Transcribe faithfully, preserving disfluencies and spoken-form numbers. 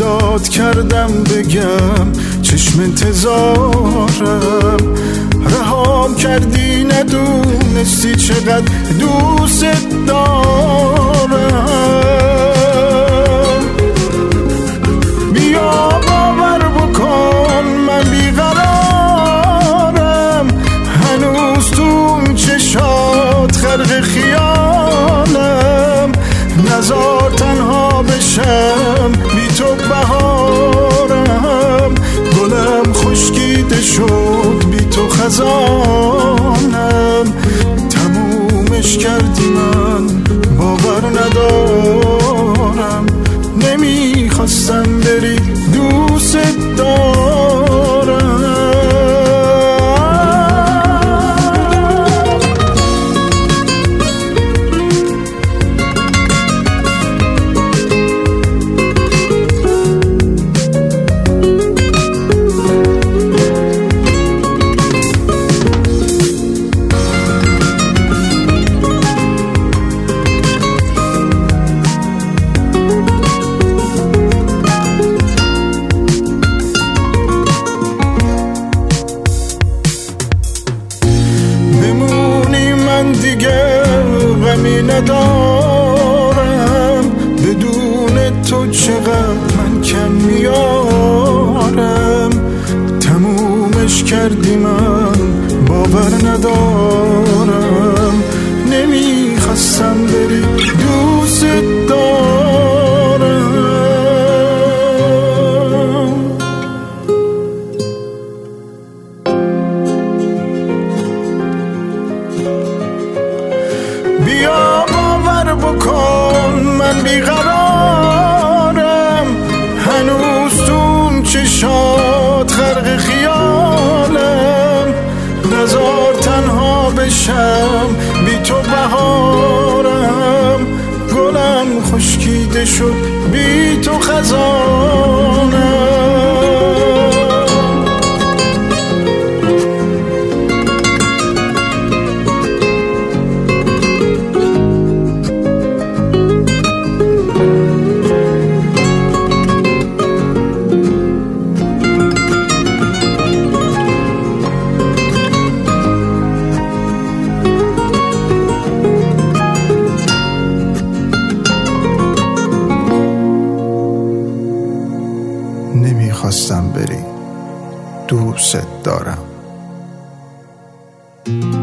داد کردم بگم چشم انتظارم، رهام کردی ندونستی چقدر دوست دارم. بیا باور بکن من بیقرارم، هنوز تو چشات خرق خیالم، نزار تنها بشم بی تو بهارم، گلم خشکیده شد بی تو خزانم، تمومش کردی من باور ندارم، نمیخواستم بری دوست دارم. دیگه غمی ندارم، بدون تو چقدر من کم میارم، تمومش کردی من باور ندارم، نمیخواستم بری دوست دارم. بیا باور بکن من بیقرارم، هنوز تو چشات خرق خیالم، نزار تنها بشم بی تو بهارم، گلم خشکیده شد بی تو خزانم. نمیخواستم بری دوست دارم.